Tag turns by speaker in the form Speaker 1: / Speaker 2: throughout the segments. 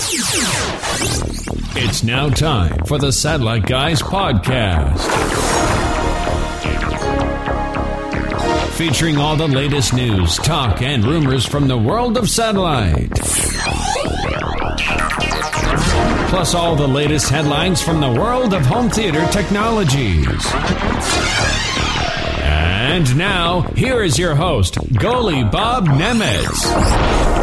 Speaker 1: It's now time for the Satellite Guys podcast. Featuring all the latest news, talk, and rumors from the world of satellite. Plus all the latest headlines from the world of home theater technologies. And now, here is your host, Goalie Bob Nemitz.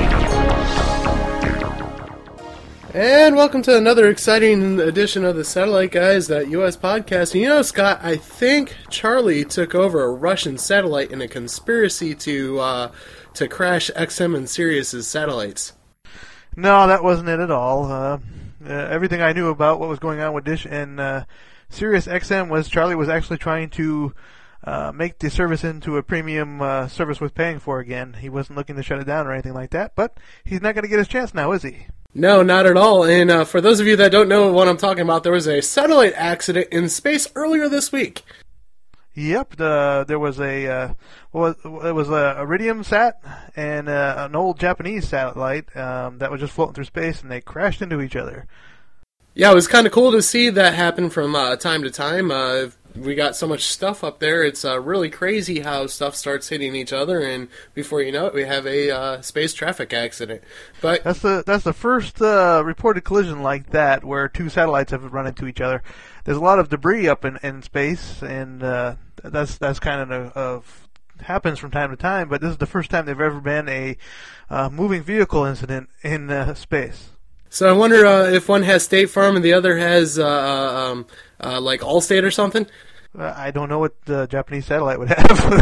Speaker 2: And welcome to another exciting edition of the Satellite Guys US podcast. And you know, Scott, I think Charlie took over a Russian satellite in a conspiracy to crash XM and Sirius's satellites.
Speaker 3: No, that wasn't it at all. Everything I knew about what was going on with Dish and Sirius XM was Charlie was actually trying to make the service into a premium service worth paying for again. He wasn't looking to shut it down or anything like that, but he's not going to get his chance now, is he?
Speaker 2: No, not at all. And for those of you that don't know what I'm talking about, there was a satellite accident in space earlier this week.
Speaker 3: Yep, there was it was a Iridium sat and an old Japanese satellite that was just floating through space, and they crashed into each other.
Speaker 2: Yeah, it was kind of cool to see that happen from time to time. We got so much stuff up there. It's really crazy how stuff starts hitting each other, and before you know it, we have a space traffic accident. But
Speaker 3: that's the first reported collision like that where two satellites have run into each other. There's a lot of debris up in space, and that's kind of happens from time to time. But this is the first time there've ever been a moving vehicle incident in space.
Speaker 2: So I wonder if one has State Farm and the other has like Allstate or something.
Speaker 3: I don't know what the Japanese satellite would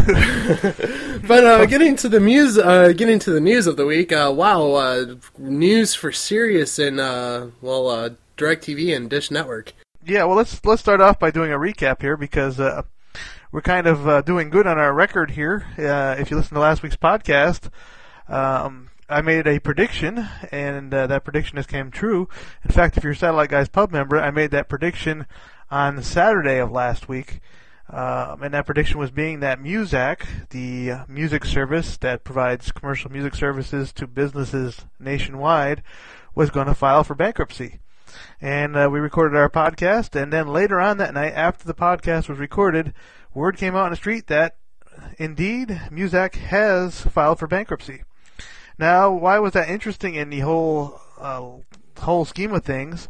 Speaker 3: have.
Speaker 2: But getting to the news of the week. Wow, news for Sirius and DirecTV and Dish Network.
Speaker 3: Yeah, well, let's start off by doing a recap here because we're kind of doing good on our record here. If you listen to last week's podcast, I made a prediction, and that prediction has came true. In fact, if you're a Satellite Guys Pub member, I made that prediction on Saturday of last week, and that prediction was being that Muzak, the music service that provides commercial music services to businesses nationwide, was going to file for bankruptcy. And we recorded our podcast, and then later on that night, after the podcast was recorded, word came out on the street that, indeed, Muzak has filed for bankruptcy. Now, why was that interesting in the whole scheme of things?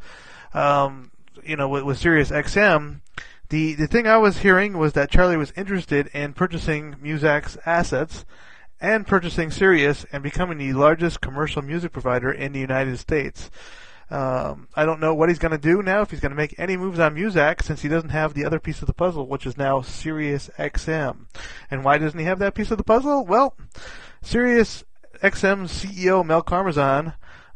Speaker 3: With Sirius XM, the thing I was hearing was that Charlie was interested in purchasing Muzak's assets and purchasing Sirius and becoming the largest commercial music provider in the United States. I don't know what he's going to do now, if he's going to make any moves on Muzak, since he doesn't have the other piece of the puzzle, which is now Sirius XM. And why doesn't he have that piece of the puzzle? Well, Sirius XM's CEO, Mel Karmazin,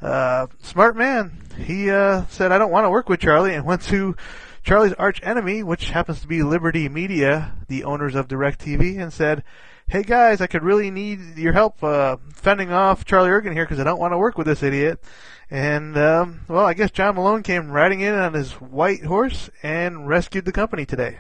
Speaker 3: smart man. He said, I don't want to work with Charlie, and went to Charlie's arch enemy, which happens to be Liberty Media, the owners of DirecTV, and said, hey guys, I could really need your help fending off Charlie Ergen here because I don't want to work with this idiot. And, I guess John Malone came riding in on his white horse and rescued the company today.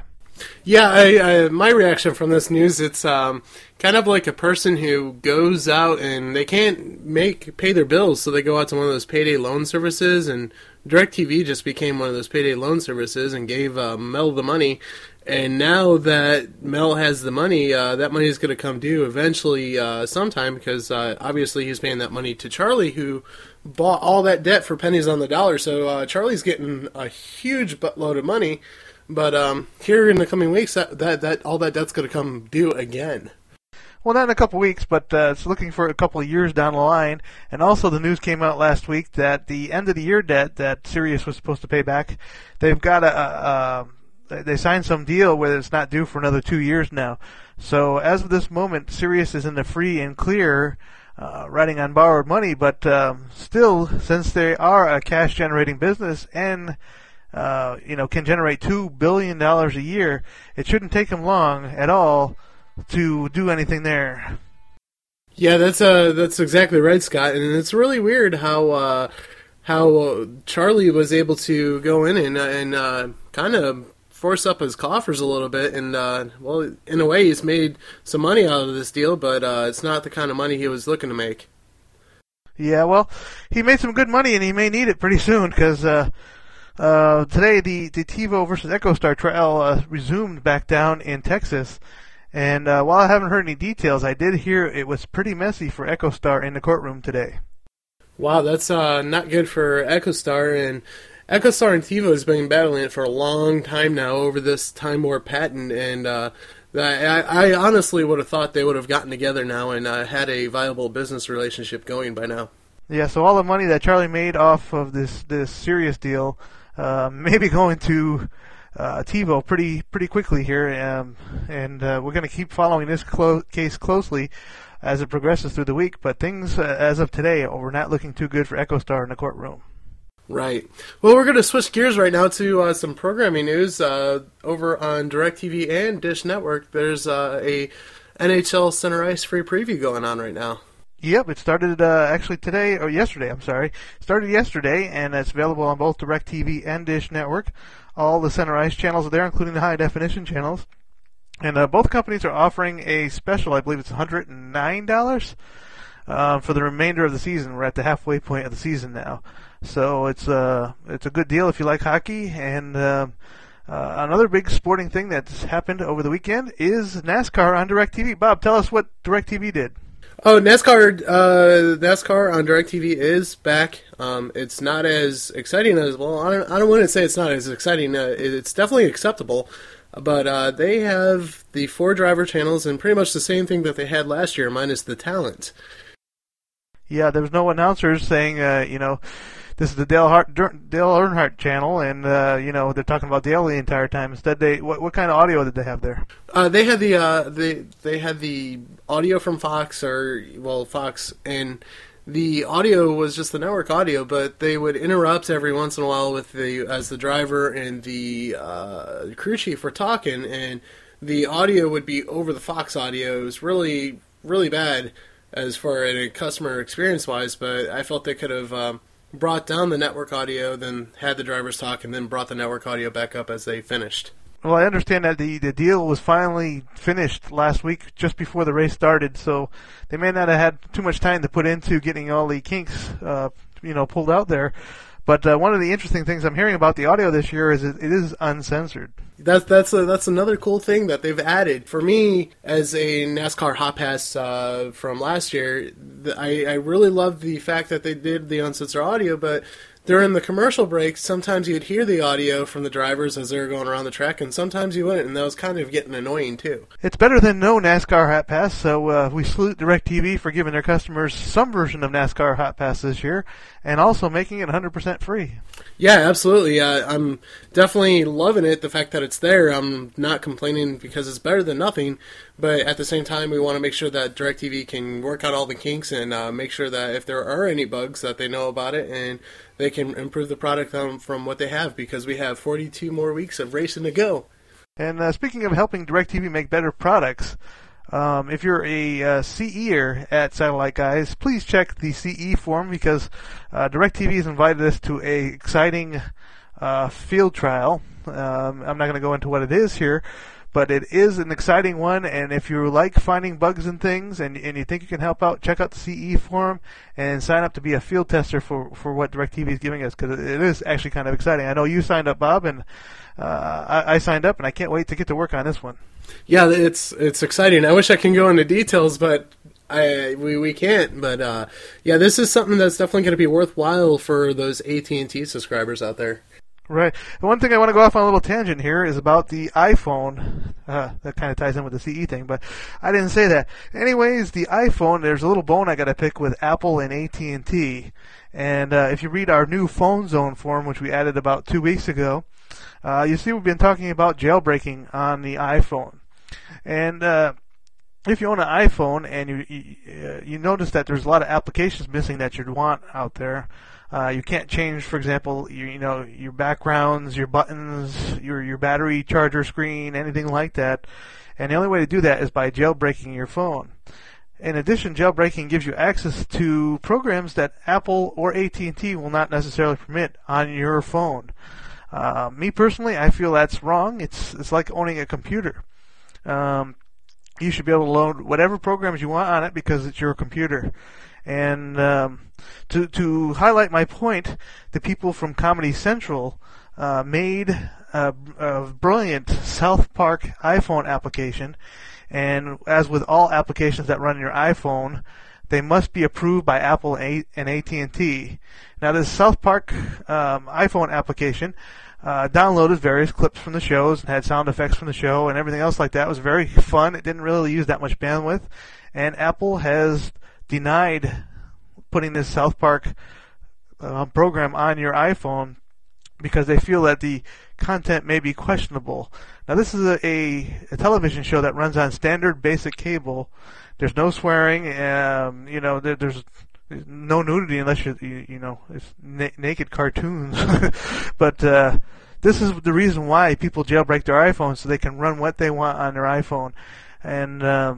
Speaker 2: Yeah, my reaction from this news, it's kind of like a person who goes out and they can't pay their bills, so they go out to one of those payday loan services, and DirecTV just became one of those payday loan services and gave Mel the money. And now that Mel has the money, that money is going to come due eventually sometime, because obviously he's paying that money to Charlie, who bought all that debt for pennies on the dollar. So Charlie's getting a huge buttload of money. But here in the coming weeks, that all that debt's going to come due again.
Speaker 3: Well, not in a couple weeks, but it's looking for a couple of years down the line. And also the news came out last week that the end of the year debt that Sirius was supposed to pay back, they've got they signed some deal where it's not due for another 2 years now. So as of this moment, Sirius is in the free and clear, riding on borrowed money. But still, since they are a cash-generating business and can generate $2 billion a year, it shouldn't take them long at all to do anything there.
Speaker 2: Yeah, that's exactly right, Scott. And it's really weird how Charlie was able to go in and kind of force up his coffers a little bit. And, in a way, he's made some money out of this deal, but it's not the kind of money he was looking to make.
Speaker 3: Yeah, well, he made some good money, and he may need it pretty soon because today the TiVo versus EchoStar trial resumed back down in Texas. And while I haven't heard any details, I did hear it was pretty messy for EchoStar in the courtroom today.
Speaker 2: Wow, that's not good for EchoStar. And EchoStar and TiVo has been battling it for a long time now over this Time Warp patent. And I honestly would have thought they would have gotten together now and had a viable business relationship going by now.
Speaker 3: Yeah, so all the money that Charlie made off of this Sirius deal may be going to TiVo pretty quickly here, and we're going to keep following this case closely as it progresses through the week. But things, as of today, are not looking too good for EchoStar in the courtroom.
Speaker 2: Right. Well, we're going to switch gears right now to some programming news over on DirecTV and Dish Network. There's a NHL Center Ice free preview going on right now.
Speaker 3: Yep, it started actually today, or yesterday, I'm sorry. Started yesterday, and it's available on both DirecTV and Dish Network. All the Center Ice channels are there, including the high-definition channels. And both companies are offering a special, I believe it's $109 for the remainder of the season. We're at the halfway point of the season now. So it's a good deal if you like hockey. And another big sporting thing that's happened over the weekend is NASCAR on DirecTV. Bob, tell us what DirecTV did.
Speaker 2: Oh, NASCAR on DirecTV is back. It's not as exciting as, well, I don't want to say it's not as exciting. It's definitely acceptable. But they have the 4 driver channels and pretty much the same thing that they had last year, minus the talent.
Speaker 3: Yeah, there was no announcers saying, this is the Dale Earnhardt channel, and they're talking about Dale the entire time. Instead, what kind of audio did they have there?
Speaker 2: They had the audio from Fox, Fox, and the audio was just the network audio, but they would interrupt every once in a while as the driver and the crew chief were talking, and the audio would be over the Fox audio. It was really, really bad as far as a customer experience wise, but I felt they could have brought down the network audio, then had the drivers talk, and then brought the network audio back up as they finished.
Speaker 3: Well, I understand that the deal was finally finished last week, just before the race started, so they may not have had too much time to put into getting all the kinks, pulled out there. But one of the interesting things I'm hearing about the audio this year is it is uncensored.
Speaker 2: That's another cool thing that they've added. For me, as a NASCAR Hot Pass from last year, I really loved the fact that they did the uncensored audio, but during the commercial breaks, sometimes you'd hear the audio from the drivers as they were going around the track, and sometimes you wouldn't, and that was kind of getting annoying, too.
Speaker 3: It's better than no NASCAR Hot Pass, so we salute DirecTV for giving their customers some version of NASCAR Hot Pass this year, and also making it 100% free.
Speaker 2: Yeah, absolutely. I'm definitely loving it, the fact that it's there. I'm not complaining because it's better than nothing, but at the same time, we want to make sure that DirecTV can work out all the kinks and make sure that if there are any bugs, that they know about it, and they can improve the product from what they have, because we have 42 more weeks of racing to go.
Speaker 3: And speaking of helping DirecTV make better products, if you're a CEer at Satellite Guys, please check the CE forum, because DirecTV has invited us to a exciting field trial. I'm not going to go into what it is here, but it is an exciting one, and if you like finding bugs and things and you think you can help out, check out the CE forum and sign up to be a field tester for what DirecTV is giving us, because it is actually kind of exciting. I know you signed up, Bob, and I signed up, and I can't wait to get to work on this one.
Speaker 2: Yeah, it's exciting. I wish I can go into details, but we can't. But yeah, this is something that's definitely going to be worthwhile for those AT&T subscribers out there.
Speaker 3: Right. The one thing I want to go off on a little tangent here is about the iPhone. That kind of ties in with the CE thing, but I didn't say that. Anyways, the iPhone, there's a little bone I got to pick with Apple and AT&T. And if you read our new Phone Zone forum, which we added about 2 weeks ago, you see we've been talking about jailbreaking on the iPhone. And if you own an iPhone and you notice that there's a lot of applications missing that you'd want out there, you can't change, for example, your backgrounds, your buttons, your battery charger screen, anything like that. And the only way to do that is by jailbreaking your phone. In addition, jailbreaking gives you access to programs that Apple or AT&T will not necessarily permit on your phone. Me personally, I feel that's wrong. It's like owning a computer. You should be able to load whatever programs you want on it because it's your computer. And to highlight my point, the people from Comedy Central made a brilliant South Park iPhone application. And as with all applications that run your iPhone, they must be approved by Apple and AT&T. Now, this South Park iPhone application downloaded various clips from the shows and had sound effects from the show and everything else like that. It was very fun. It didn't really use that much bandwidth. And Apple has denied putting this South Park program on your iPhone because they feel that the content may be questionable. Now, this is a television show that runs on standard basic cable. There's no swearing. There's no nudity unless it's naked cartoons. But this is the reason why people jailbreak their iPhones, so they can run what they want on their iPhone. And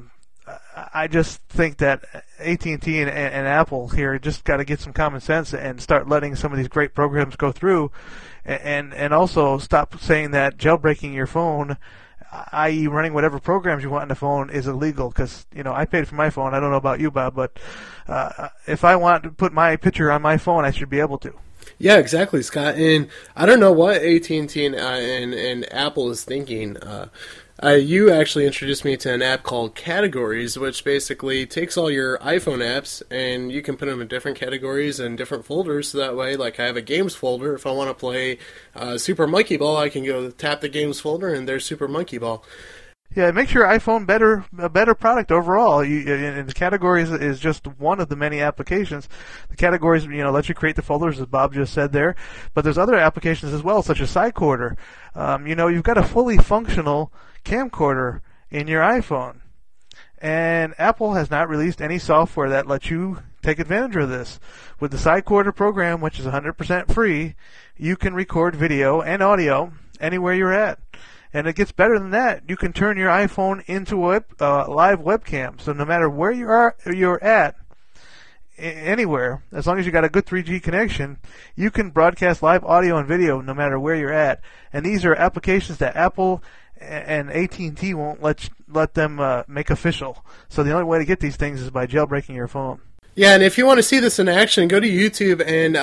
Speaker 3: I just think that AT&T and Apple here just got to get some common sense and start letting some of these great programs go through, and also stop saying that jailbreaking your phone, i.e. running whatever programs you want on the phone, is illegal. Because I paid for my phone. I don't know about you, Bob, but if I want to put my picture on my phone, I should be able to.
Speaker 2: Yeah, exactly, Scott. And I don't know what AT&T and Apple is thinking. You actually introduced me to an app called Categories, which basically takes all your iPhone apps and you can put them in different categories and different folders. So that way, like, I have a games folder. If I want to play Super Monkey Ball, I can go tap the games folder and there's Super Monkey Ball.
Speaker 3: Yeah, it makes your iPhone a better product overall. And the Categories is just one of the many applications. The Categories, let you create the folders, as Bob just said there. But there's other applications as well, such as Sidecorder. You've got a fully functional camcorder in your iPhone. And Apple has not released any software that lets you take advantage of this. With the Sidecorder program, which is 100% free, you can record video and audio anywhere you're at. And it gets better than that. You can turn your iPhone into a live webcam. So no matter where you're at, anywhere, as long as you got a good 3G connection, you can broadcast live audio and video no matter where you're at. And these are applications that Apple and AT&T won't let them make official. So the only way to get these things is by jailbreaking your phone.
Speaker 2: Yeah, and if you want to see this in action, go to YouTube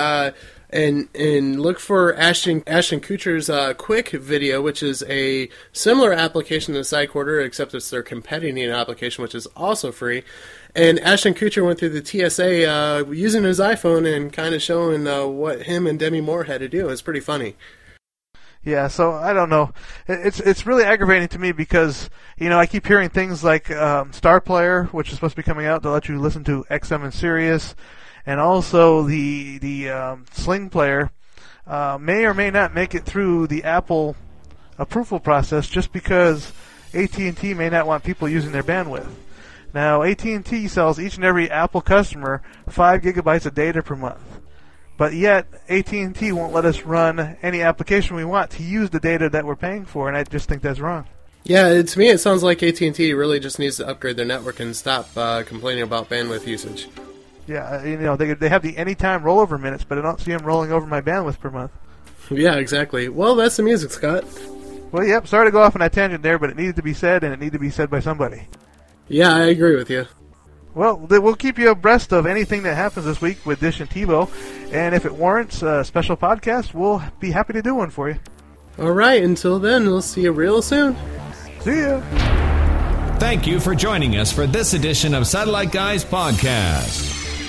Speaker 2: and look for Ashton Kutcher's Quick video, which is a similar application to Sidecorder, except it's their competing application, which is also free. And Ashton Kutcher went through the TSA using his iPhone and kind of showing what him and Demi Moore had to do. It's pretty funny.
Speaker 3: Yeah, so I don't know. It's really aggravating to me because, I keep hearing things like Star Player, which is supposed to be coming out to let you listen to XM and Sirius, and also the Sling Player may or may not make it through the Apple approval process just because AT&T may not want people using their bandwidth. Now, AT&T sells each and every Apple customer 5 gigabytes of data per month. But yet, AT&T won't let us run any application we want to use the data that we're paying for, and I just think that's wrong.
Speaker 2: Yeah, to me it sounds like AT&T really just needs to upgrade their network and stop complaining about bandwidth usage.
Speaker 3: Yeah, they have the anytime rollover minutes, but I don't see them rolling over my bandwidth per month.
Speaker 2: Yeah, exactly. Well, that's the music, Scott.
Speaker 3: Well, yep, sorry to go off on that tangent there, but it needed to be said, and it needed to be said by somebody.
Speaker 2: Yeah, I agree with you.
Speaker 3: Well, we'll keep you abreast of anything that happens this week with Dish and TiVo, and if it warrants a special podcast, we'll be happy to do one for you.
Speaker 2: All right, until then, we'll see you real soon.
Speaker 3: See ya.
Speaker 1: Thank you for joining us for this edition of Satellite Guys Podcast.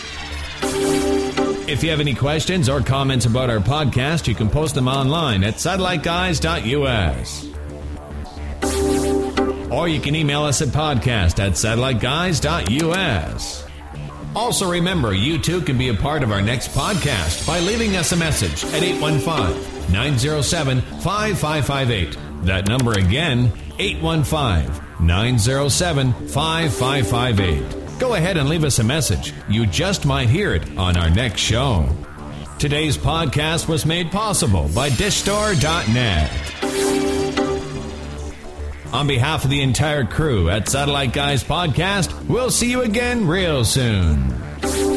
Speaker 1: If you have any questions or comments about our podcast, you can post them online at satelliteguys.us. Or you can email us at podcast@satelliteguys.us. Also remember, you too can be a part of our next podcast by leaving us a message at 815-907-5558. That number again, 815-907-5558. Go ahead and leave us a message. You just might hear it on our next show. Today's podcast was made possible by DishStore.net. On behalf of the entire crew at Satellite Guys Podcast, we'll see you again real soon.